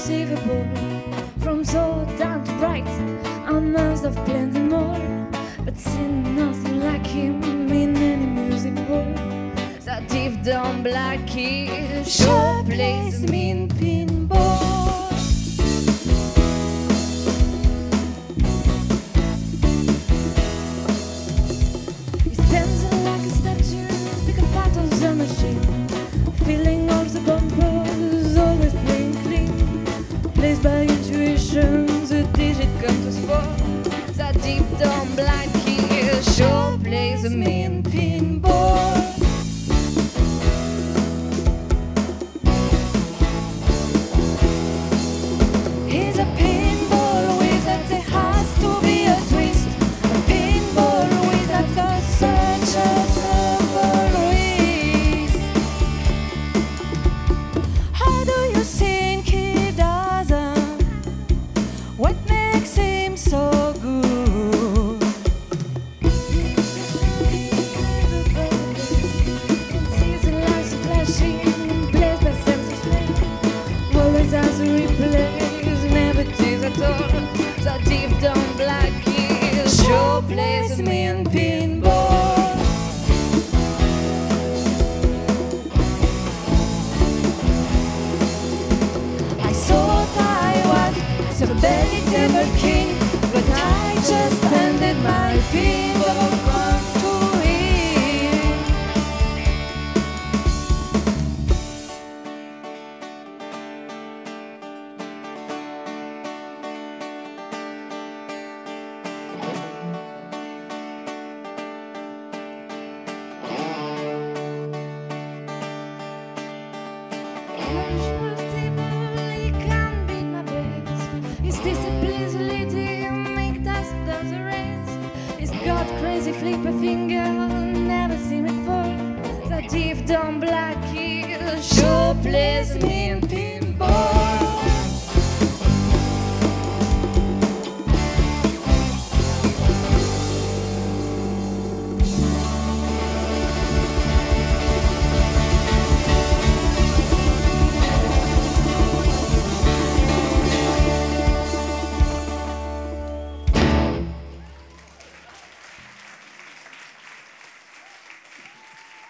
unperceivable. From so down to bright, I must have plenty more, but seen nothing like him in any music hall. That deep down black key sure plays me in pinball. He stands like a statue, pick up patterns a machine, filling all the bumpers, always playing clean. Plays by intuition, the digit comes to spot. That deep down black key sure plays me in pinball. He's a pinball wizard, there has to be a twist. A pinball wizard got such a simple wrist. How do you think he does it? What makes him so good? Sees the lights flashing, plays by senses flame, always has a replay, never tease at all. That deep down black key sure plays me in pinball. I thought I was a veritable king, but I just handed my pinball crown to him. He can't beat my best. His discipline's leading, make does the rest. He's got crazy flipper finger, never seen it fall. That deep down black key sure plays me in pinball.